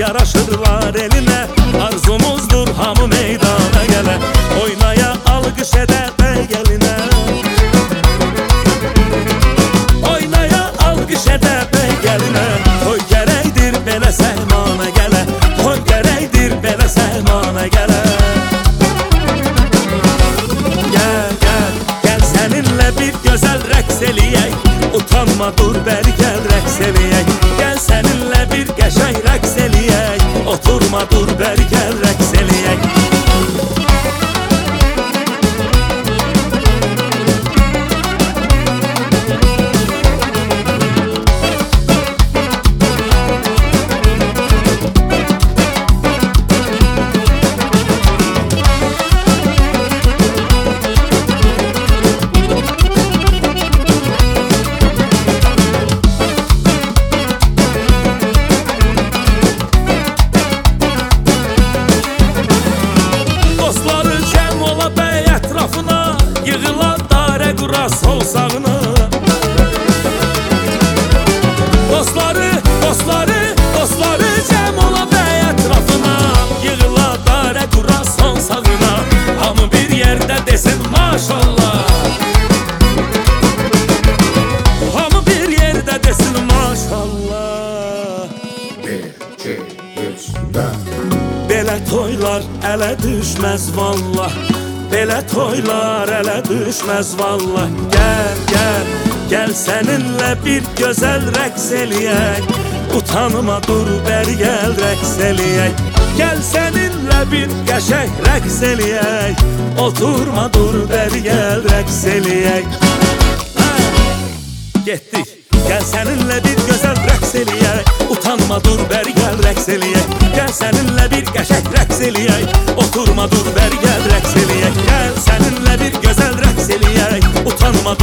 yaraşırlar eline. Arzumuzdur hamı meydana gələ, oynaya alqış edə bəy gəlinə. Oynaya alqış edə bəy gəlinə. Toy gərəkdir belə səhmana gələ, toy gərəkdir belə səhmana gələ. Gəl, gəl, gəl səninlə bir gözəl rəqs eləyək, utanma dur bəri gəl rəqs eləyək. Gəl səninlə bir qəşəng rəqs eləyək, oturma dur bəri gəl rəqs eləyək. Yığıla darə qura sol sağına. Dostları, dostları, dostları cəm ola bəy ətrafına. Yığıla darə qura sol sağına. Hamı bir yerdə desin maşallah. Hamı bir yerdə desin maşallah. 1, 2, 3, 4. Belə toylar ələ düşməz vallah, belə toylar ələ düşməz vallah. Gəl, gəl, gəl səninlə bir gözəl rəqs eləyək, utanma dur bəri gəl rəqs eləyək. Gəl səninlə bir qəşəng rəqs eləyək, oturma dur bəri gəl rəqs eləyək. Getdik. Gəl səninlə bir gözəl rəqs eləyək, utanma dur bəri gəl rəqs eləyək. Gəl səninlə bir qəşəng rəqs eləyək, oturma dur bəri gəl rəqs eləyək. Gəl səninlə bir gözəl rəqs eləyək, utanma